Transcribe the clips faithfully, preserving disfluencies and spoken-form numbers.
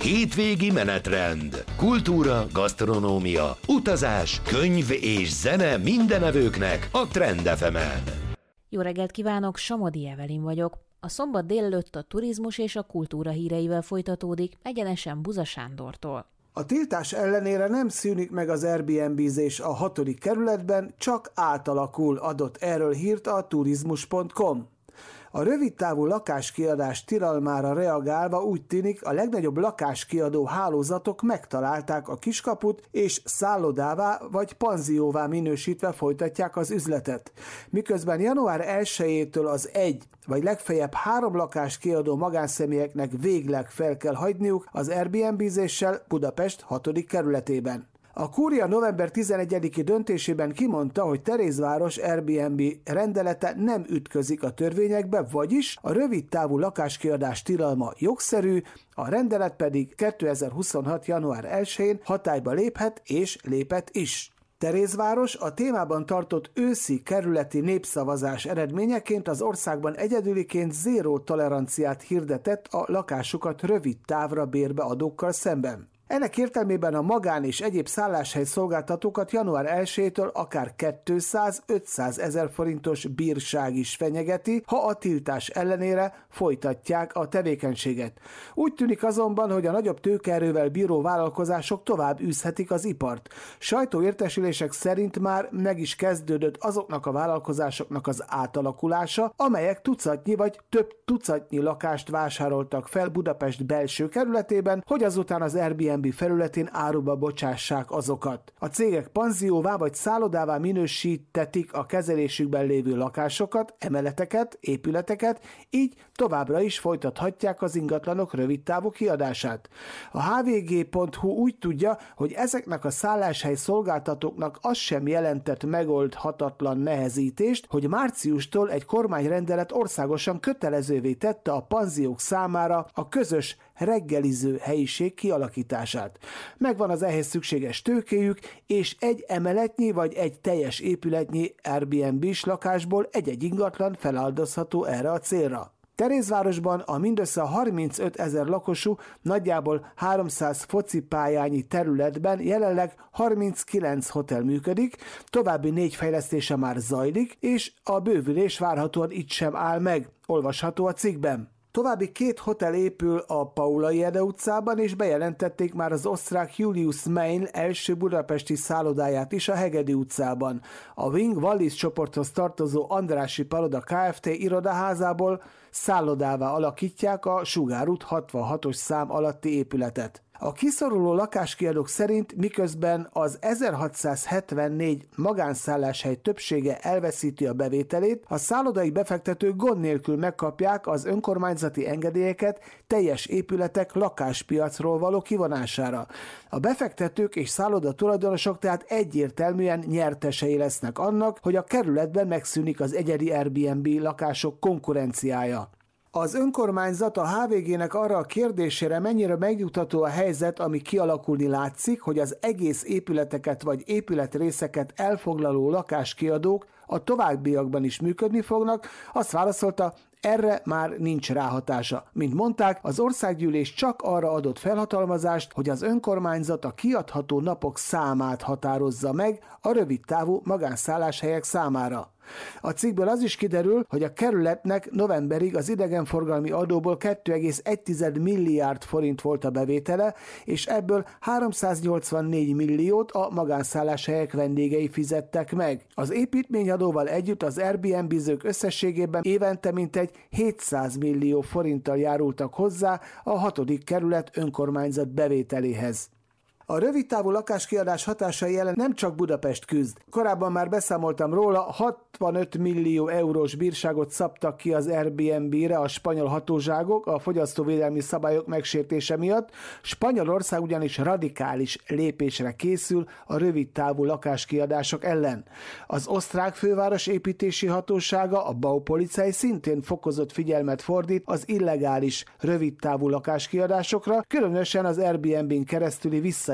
Hétvégi menetrend. Kultúra, gasztronómia, utazás, könyv és zene mindenevőknek a Trend ef emen. Jó reggelt kívánok, Somodi Evelin vagyok. A szombat délelőtt a turizmus és a kultúra híreivel folytatódik, egyenesen Buza Sándortól. A tiltás ellenére nem szűnik meg az Airbnb-zés a hatodik kerületben, csak átalakul, adott erről hírt a turizmus pont com. A rövidtávú lakáskiadás tilalmára reagálva úgy tűnik, a legnagyobb lakáskiadó hálózatok megtalálták a kiskaput, és szállodává vagy panzióvá minősítve folytatják az üzletet. Miközben január elsejétől az egy vagy legfeljebb három lakást kiadó magánszemélyeknek végleg fel kell hagyniuk az Airbnb-zéssel Budapest hatodik kerületében. A kúria november tizenegyediki döntésében kimondta, hogy Terézváros Airbnb rendelete nem ütközik a törvényekbe, vagyis a rövidtávú lakáskiadás tilalma jogszerű, a rendelet pedig kétezer-huszonhat. január elsején hatályba léphet és lépett is. Terézváros a témában tartott őszi kerületi népszavazás eredményeként az országban egyedüliként zéró toleranciát hirdetett a lakásukat rövid távra bérbe adókkal szemben. Ennek értelmében a magán és egyéb szálláshely szolgáltatókat január elsejétől akár kétszáz-ötszáz ezer forintos bírság is fenyegeti, ha a tiltás ellenére folytatják a tevékenységet. Úgy tűnik azonban, hogy a nagyobb tőkeerővel bíró vállalkozások tovább űzhetik az ipart. Sajtóértesülések szerint már meg is kezdődött azoknak a vállalkozásoknak az átalakulása, amelyek tucatnyi vagy több tucatnyi lakást vásároltak fel Budapest belső kerületében, hogy azután az Airbnb felületén áruba bocsássák azokat. A cégek panzióvá vagy szállodává minősítetik a kezelésükben lévő lakásokat, emeleteket, épületeket, így továbbra is folytathatják az ingatlanok rövidtávú kiadását. A há vé gé pont hú úgy tudja, hogy ezeknek a szálláshely szolgáltatóknak az sem jelentett megoldhatatlan nehezítést, hogy márciustól egy kormányrendelet országosan kötelezővé tette a panziók számára a közös reggeliző helyiség kialakítását. Megvan az ehhez szükséges tőkéjük, és egy emeletnyi vagy egy teljes épületnyi Airbnb-s lakásból egy-egy ingatlan feláldozható erre a célra. Terézvárosban a mindössze harmincöt ezer lakosú, nagyjából háromszáz focipályányi területben jelenleg harminckilenc hotel működik, további négy fejlesztése már zajlik, és a bővülés várhatóan itt sem áll meg, olvasható a cikkben. További két hotel épül a Paulay Ede utcában, és bejelentették már az osztrák Julius Main első budapesti szállodáját is a Hegedi utcában. A Wing Wallis csoporthoz tartozó Andrássy Paloda Kft. Irodaházából szállodává alakítják a Sugár út hatvanhatos szám alatti épületet. A kiszoruló lakáskiadók szerint miközben az ezerhatszázhetvennégy magánszálláshely többsége elveszíti a bevételét, a szállodai befektetők gond nélkül megkapják az önkormányzati engedélyeket teljes épületek lakáspiacról való kivonására. A befektetők és szálloda tulajdonosok tehát egyértelműen nyertesei lesznek annak, hogy a kerületben megszűnik az egyedi Airbnb lakások konkurenciája. Az önkormányzat a há vé gének arra a kérdésére, mennyire megnyugtató a helyzet, ami kialakulni látszik, hogy az egész épületeket vagy épületrészeket elfoglaló lakáskiadók a továbbiakban is működni fognak, azt válaszolta, erre már nincs ráhatása. Mint mondták, az országgyűlés csak arra adott felhatalmazást, hogy az önkormányzat a kiadható napok számát határozza meg a rövidtávú magánszálláshelyek számára. A cikkből az is kiderül, hogy a kerületnek novemberig az idegenforgalmi adóból két egész egy milliárd forint volt a bevétele, és ebből háromszáznyolcvannégy milliót a magánszálláshelyek vendégei fizettek meg. Az építményadóval együtt az Airbnb-zők összességében évente mintegy hétszáz millió forinttal járultak hozzá a hatodik kerület önkormányzat bevételéhez. A rövidtávú lakáskiadás hatásai ellen nem csak Budapest küzd. Korábban már beszámoltam róla, hatvanöt millió eurós bírságot szabtak ki az Airbnb-re a spanyol hatóságok a fogyasztóvédelmi szabályok megsértése miatt. Spanyolország ugyanis radikális lépésre készül a rövidtávú lakáskiadások ellen. Az osztrák főváros építési hatósága, a Baupolizei szintén fokozott figyelmet fordít az illegális rövidtávú lakáskiadásokra, különösen az Airbnb-n keresztüli visszaélésekre.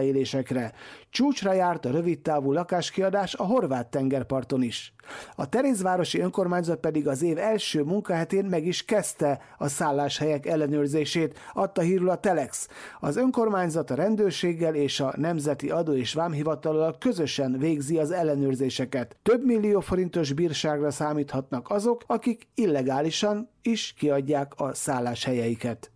visszaélésekre. Csúcsra járt a rövidtávú lakáskiadás a horvát tengerparton is. A Terézvárosi önkormányzat pedig az év első munkahetén meg is kezdte a szálláshelyek ellenőrzését, adta hírül a Telex. Az önkormányzat a rendőrséggel és a Nemzeti Adó- és Vámhivatallal közösen végzi az ellenőrzéseket. Több millió forintos bírságra számíthatnak azok, akik illegálisan is kiadják a szálláshelyeiket.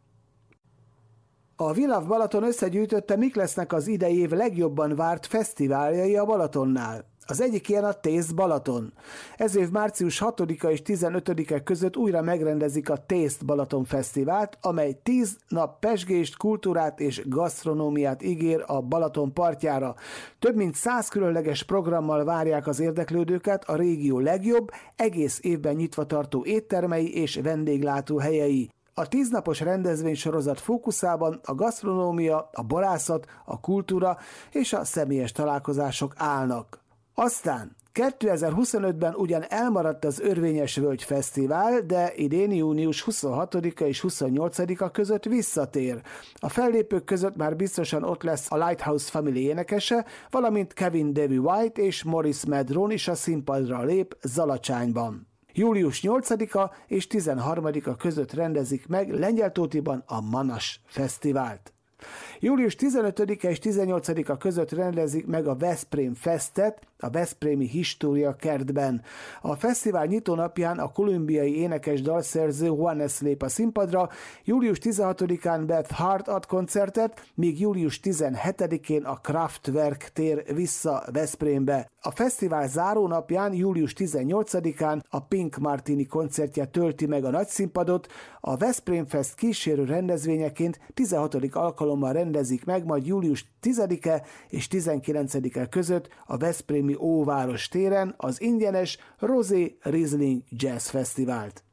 A Viláv Balaton összegyűjtötte, mik lesznek az idei év legjobban várt fesztiváljai a Balatonnál. Az egyik ilyen a Taste Balaton. Ez év március hatodika és tizenötödike között újra megrendezik a Taste Balaton Fesztivált, amely tíz nap pezsgést, kultúrát és gasztronómiát ígér a Balaton partjára. Több mint száz különleges programmal várják az érdeklődőket a régió legjobb, egész évben nyitva tartó éttermei és vendéglátóhelyei. A tíznapos rendezvénysorozat fókuszában a gasztronómia, a borászat, a kultúra és a személyes találkozások állnak. Aztán kétezer-huszonötben ugyan elmaradt az Örvényes Völgy Fesztivál, de idén június huszonhatodika és huszonnyolcadika között visszatér. A fellépők között már biztosan ott lesz a Lighthouse Family énekese, valamint Kevin Davy White és Morris Medron is a színpadra lép Zalacsányban. július nyolcadika és tizenharmadika között rendezik meg Lengyeltótiban a Manas Fesztivált. július tizenötödike és tizennyolcadika között rendezik meg a Veszprém Festet a Veszprémi História Kertben. A fesztivál nyitónapján a kolumbiai énekes dalszerző Juanes lép a színpadra, július tizenhatodikán Beth Hart ad koncertet, míg július tizenhetedikén a Kraftwerk tér vissza Veszprémbe. A fesztivál zárónapján, július tizennyolcadikán a Pink Martini koncertje tölti meg a nagyszínpadot, a Veszprém Fest kísérő rendezvényeként tizenhatodik alkalommal rendezik meg, majd július tizedike és tizenkilencedike között a Veszprémi Óváros téren az ingyenes Rosé Riesling Jazz Fesztivált.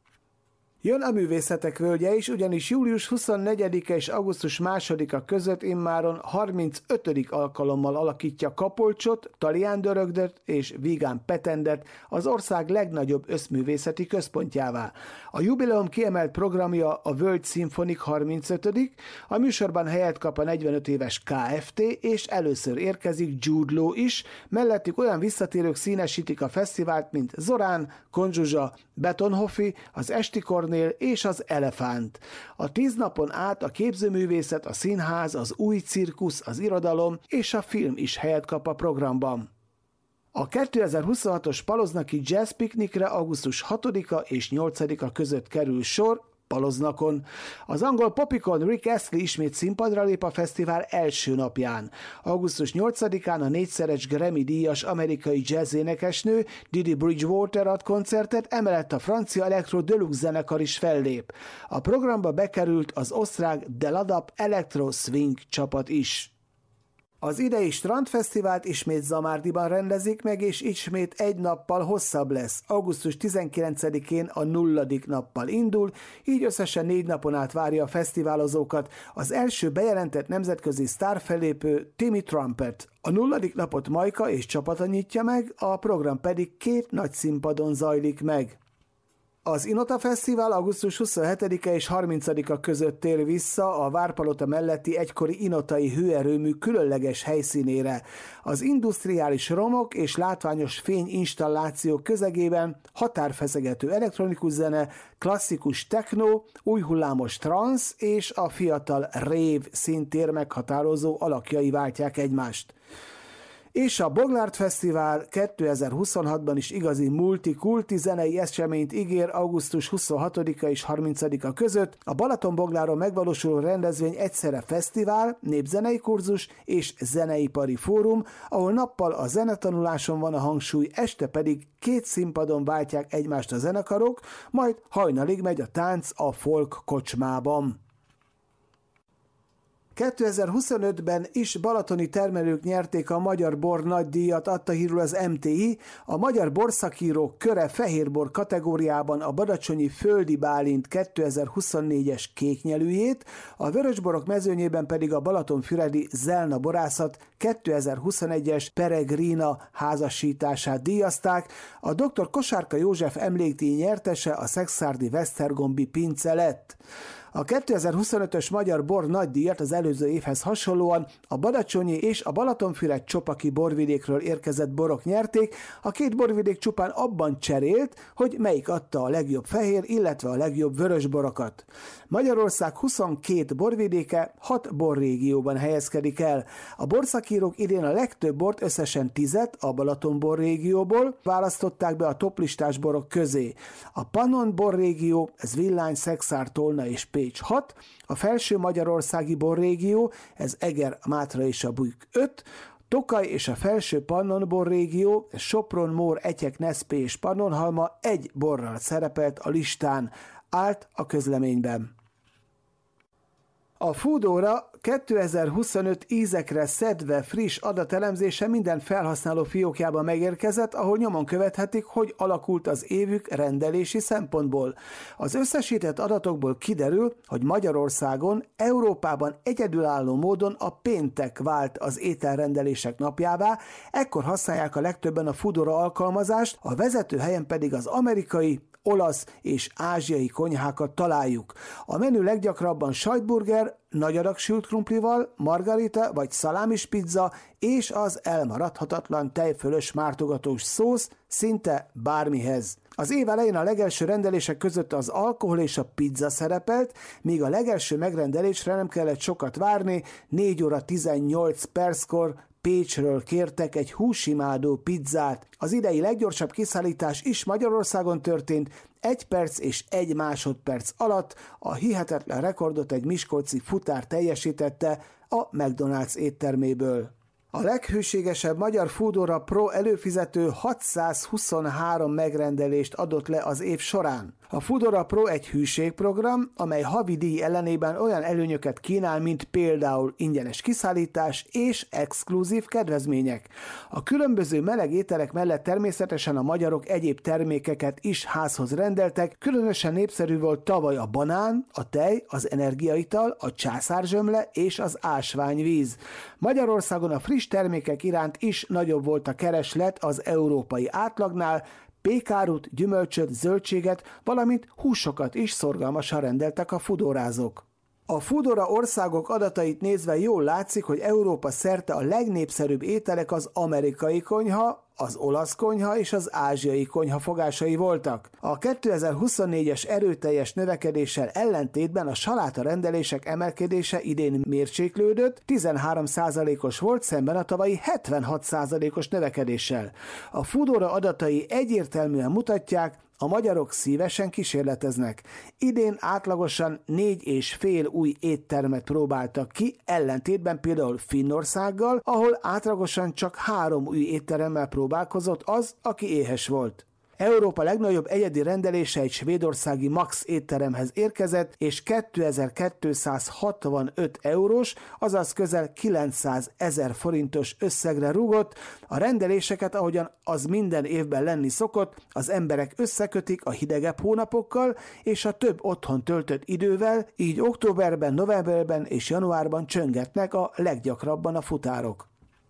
Jön a Művészetek Völgye is, ugyanis július huszonnegyedike és augusztus másodika között immáron harmincötödik alkalommal alakítja Kapolcsot, Talián Dörögdöt és Vigán Petendert az ország legnagyobb összművészeti központjává. A jubileum kiemelt programja a Völgy Szimfonik harmincötödik A műsorban helyet kap a negyvenöt éves Kft. És először érkezik Jude Law is, mellettük olyan visszatérők színesítik a fesztivált, mint Zorán, Konzsuzsa, Betonhoffi, az Esti Kornél és az Elefánt. A tíz napon át a képzőművészet, a színház, az új cirkusz, az irodalom és a film is helyet kap a programban. A kétezer-huszonhatos Paloznaki Jazz Piknikre augusztus hatodika és nyolcadika között kerül sor Paloznakon. Az angol popikon Rick Astley ismét színpadra lép a fesztivál első napján. augusztus nyolcadikán a négyszeres Grammy-díjas amerikai jazzénekesnő Didi Bridgewater ad koncertet, emellett a francia Electro Deluxe zenekar is fellép. A programba bekerült az osztrák Deladap Electro Swing csapat is. Az idei Strandfesztivált ismét Zamárdiban rendezik meg, és ismét egy nappal hosszabb lesz. augusztus tizenkilencedikén a nulladik nappal indul, így összesen négy napon át várja a fesztiválozókat az első bejelentett nemzetközi sztárfellépő Timmy Trumpet. A nulladik napot Majka és csapata nyitja meg, a program pedig két nagy színpadon zajlik meg. Az Inota Fesztivál augusztus huszonhetedike és harmincadika között tér vissza a Várpalota melletti egykori inotai hőerőmű különleges helyszínére. Az industriális romok és látványos fényinstallációk közegében határfeszegető elektronikus zene, klasszikus techno, új hullámos transz és a fiatal rave színtér meghatározó alakjai váltják egymást. És a Boglárd Fesztivál kétezer-huszonhatban is igazi multikulti zenei eseményt ígér augusztus huszonhatodika és harmincadika között. A Balatonbogláron megvalósuló rendezvény egyszerre fesztivál, népzenei kurzus és zeneipari fórum, ahol nappal a zenetanuláson van a hangsúly, este pedig két színpadon váltják egymást a zenekarok, majd hajnalig megy a tánc a folk kocsmában. kétezer-huszonötben is balatoni termelők nyerték a Magyar Bor Nagydíjat, adta hírül az em té i. A Magyar Borszakírók Köre fehérbor kategóriában a Badacsonyi Földi Bálint kétezer-huszonnégyes kéknyelűjét, a vörösborok mezőnyében pedig a Balatonfüredi Zelna Borászat kétezer-huszonegyes Peregrina házasítását díjazták, a doktor Kosárka József emlékdíj nyertese a szekszárdi Vesztergombi Pince lett. A kétezer-huszonötös Magyar Bor Nagydíjat az előző évhez hasonlóan a badacsonyi és a Balatonfüred-Csopaki borvidékről érkezett borok nyerték, a két borvidék csupán abban cserélt, hogy melyik adta a legjobb fehér, illetve a legjobb vörös borokat. Magyarország huszonkét borvidéke hat borrégióban helyezkedik el. A borszakírók idén a legtöbb bort, összesen tízet a Balaton borrégióból választották be a toplistás borok közé. A Pannon borrégió, ez Villány, Szekszár, Tolna és Pécs hat, a felső magyarországi borrégió, ez Eger, Mátra és a Bükk öt, Tokaj és a felső Pannon borrégió, ez Sopron, Mór, Etyek, Neszpé és Pannonhalma egy borral szerepelt a listán, állt a közleményben. A Foodora kétezer-huszonöt ízekre szedve friss adatelemzése minden felhasználó fiókjában megérkezett, ahol nyomon követhetik, hogy alakult az évük rendelési szempontból. Az összesített adatokból kiderül, hogy Magyarországon, Európában egyedülálló módon a péntek vált az ételrendelések napjává, ekkor használják a legtöbben a Foodora alkalmazást, a vezető helyen pedig az amerikai, olasz és ázsiai konyhákat találjuk. A menü leggyakrabban sajtburger, nagy adag sült krumplival, margarita vagy szalámis pizza és az elmaradhatatlan tejfölös mártogatós szósz szinte bármihez. Az év elején a legelső rendelések között az alkohol és a pizza szerepelt, míg a legelső megrendelésre nem kellett sokat várni, négy óra tizennyolc perckor Pécsről kértek egy húsimádó pizzát. Az idei leggyorsabb kiszállítás is Magyarországon történt, egy perc és egy másodperc alatt a hihetetlen rekordot egy miskolci futár teljesítette a McDonald's étterméből. A leghűségesebb magyar Foodora Pro előfizető hatszázhuszonhárom megrendelést adott le az év során. A Foodora Pro egy hűségprogram, amely havi díj ellenében olyan előnyöket kínál, mint például ingyenes kiszállítás és exkluzív kedvezmények. A különböző meleg ételek mellett természetesen a magyarok egyéb termékeket is házhoz rendeltek, különösen népszerű volt tavaly a banán, a tej, az energiaital, a császárzsömle és az ásványvíz. Magyarországon a friss termékek iránt is nagyobb volt a kereslet az európai átlagnál, pékárut, gyümölcsöt, zöldséget, valamint húsokat is szorgalmasan rendeltek a foodorázók. A Foodora országok adatait nézve jól látszik, hogy Európa szerte a legnépszerűbb ételek az amerikai konyha, az olasz konyha és az ázsiai konyha fogásai voltak. A kétezer-huszonnégyes erőteljes növekedéssel ellentétben a saláta rendelések emelkedése idén mérséklődött, tizenhárom százalékos volt szemben a tavalyi hetvenhat százalékos növekedéssel. A Foodora adatai egyértelműen mutatják, a magyarok szívesen kísérleteznek. Idén átlagosan négy és fél új éttermet próbáltak ki, ellentétben például Finnországgal, ahol átlagosan csak három új étteremmel próbálkozott az, aki éhes volt. Európa legnagyobb egyedi rendelése egy svédországi Max étteremhez érkezett, és kétezer-kétszázhatvanöt eurós, azaz közel kilencszázezer forintos összegre rúgott. A rendeléseket, ahogyan az minden évben lenni szokott, az emberek összekötik a hidegebb hónapokkal és a több otthon töltött idővel, így októberben, novemberben és januárban csöngetnek a leggyakrabban a futárok.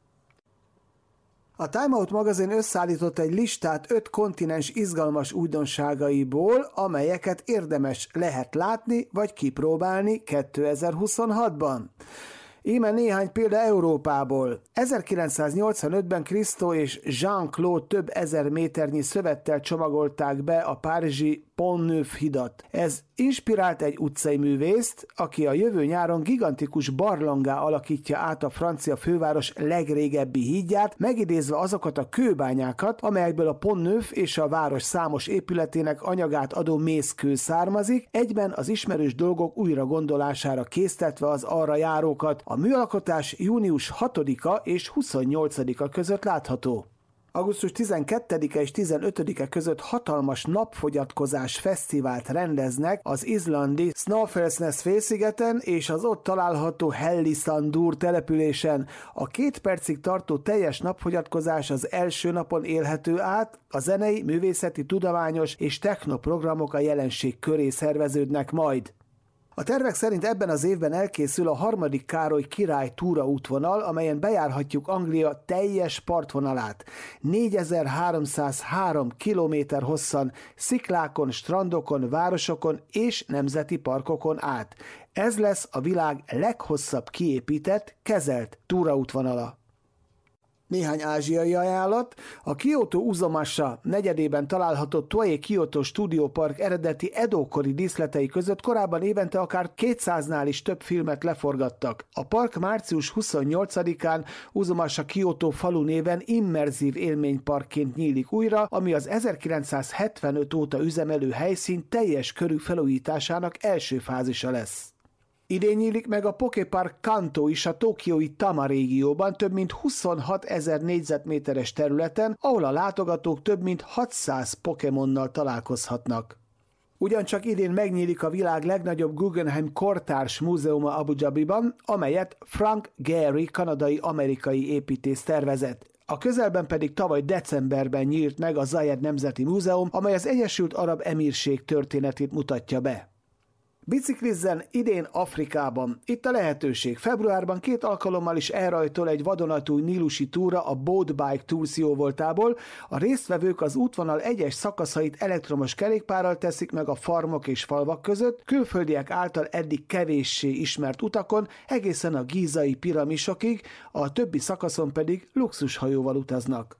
A Time Out magazin összeállított egy listát öt kontinens izgalmas újdonságaiból, amelyeket érdemes lehet látni vagy kipróbálni kétezer-huszonhatban. Íme néhány példa Európából. ezerkilencszáznyolcvanötben Christo és Jean-Claude több ezer méternyi szövettel csomagolták be a párizsi Pont-Neuf hidat. Ez inspirált egy utcai művészt, aki a jövő nyáron gigantikus barlanggá alakítja át a francia főváros legrégebbi hídját, megidézve azokat a kőbányákat, amelyekből a Pont-Neuf és a város számos épületének anyagát adó mészkő származik, egyben az ismerős dolgok újra gondolására késztetve az arra járókat. A műalkotás június hatodika és huszonnyolcadika között látható. augusztus tizenkettedike és tizenötödike között hatalmas napfogyatkozás fesztivált rendeznek az izlandi Snæfellsnes félszigeten és az ott található Hellisandur településen. A két percig tartó teljes napfogyatkozás az első napon élhető át, a zenei, művészeti, tudományos és technoprogramok a jelenség köré szerveződnek majd. A tervek szerint ebben az évben elkészül a harmadik Károly király túraútvonal, amelyen bejárhatjuk Anglia teljes partvonalát. négyezer-háromszázhárom kilométer hosszan, sziklákon, strandokon, városokon és nemzeti parkokon át. Ez lesz a világ leghosszabb kiépített, kezelt túraútvonala. Néhány ázsiai ajánlat. A Kyoto Uzumasa negyedében található Toei Kyoto Studio Park eredeti Edo-kori díszletei között korábban évente akár kétszáznál is több filmet leforgattak. A park március huszonnyolcadikán Uzumasa Kyoto falu néven immerzív élményparkként nyílik újra, ami az ezerkilencszázhetvenöt óta üzemelő helyszín teljes körű felújításának első fázisa lesz. Idén nyílik meg a Poképark Kanto is a tokiói Tama régióban több mint huszonhatezer négyzetméteres területen, ahol a látogatók több mint hatszáz Pokémonnal találkozhatnak. Ugyancsak idén megnyílik a világ legnagyobb Guggenheim kortárs múzeuma Abu Dhabiban, amelyet Frank Gehry kanadai-amerikai építész tervezett. A közelben pedig tavaly decemberben nyílt meg a Zayed Nemzeti Múzeum, amely az Egyesült Arab Emírség történetét mutatja be. Biciklizzen idén Afrikában. Itt a lehetőség. Februárban két alkalommal is elrajtol egy vadonatúj nílusi túra a Boat Bike Tours jóvoltából. A résztvevők az útvonal egyes szakaszait elektromos kerékpárral teszik meg a farmok és falvak között, külföldiek által eddig kevéssé ismert utakon, egészen a gízai piramisokig, a többi szakaszon pedig luxushajóval utaznak.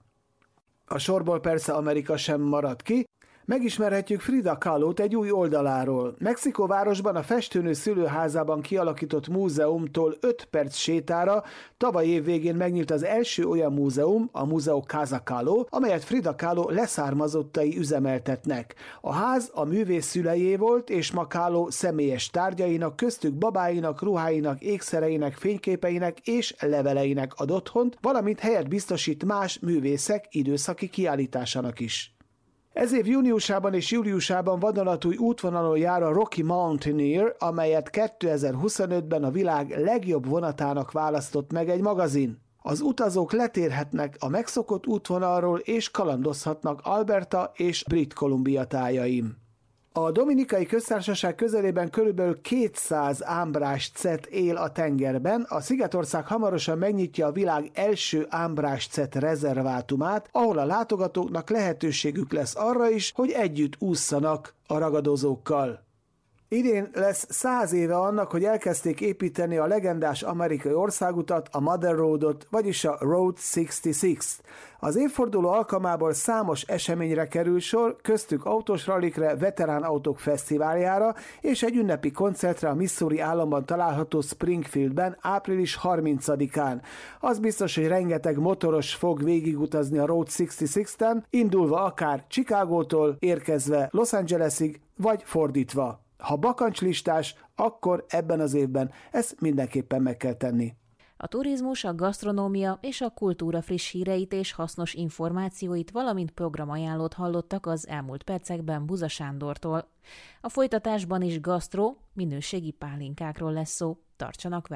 A sorból persze Amerika sem marad ki. Megismerhetjük Frida Kahlo-t egy új oldaláról. Mexikóvárosban a festőnő szülőházában kialakított múzeumtól öt perc sétára tavaly év végén megnyílt az első olyan múzeum, a Museo Casa Kahlo, amelyet Frida Kahlo leszármazottai üzemeltetnek. A ház a művész szülejé volt, és ma Kahlo személyes tárgyainak, köztük babáinak, ruháinak, ékszereinek, fényképeinek és leveleinek ad otthont, valamint helyet biztosít más művészek időszaki kiállításának is. Ez év júniusában és júliusában vadonatúj útvonalon jár a Rocky Mountaineer, amelyet kétezer-huszonötben a világ legjobb vonatának választott meg egy magazin. Az utazók letérhetnek a megszokott útvonalról és kalandozhatnak Alberta és Brit Columbia tájain. A Dominikai Köztársaság közelében körülbelül kétszáz ámbráscet él a tengerben, a Szigetország hamarosan megnyitja a világ első ámbráscet rezervátumát, ahol a látogatóknak lehetőségük lesz arra is, hogy együtt ússzanak a ragadozókkal. Idén lesz száz éve annak, hogy elkezdték építeni a legendás amerikai országutat, a Mother Roadot, vagyis a Route százhatvanhat. Az évforduló alkalmából számos eseményre kerül sor, köztük autós rallikre, veterán autók fesztiváljára és egy ünnepi koncertre a Missouri államban található Springfieldben április harmincadikán. Az biztos, hogy rengeteg motoros fog végigutazni a Route százhatvanen, indulva akár Chicagótól, érkezve Los Angelesig, vagy fordítva. Ha bakancslistás, akkor ebben az évben ezt mindenképpen meg kell tenni. A turizmus, a gasztronómia és a kultúra friss híreit és hasznos információit, valamint programajánlót hallottak az elmúlt percekben Buza Sándortól. A folytatásban is gasztró, minőségi pálinkákról lesz szó. Tartsanak vele!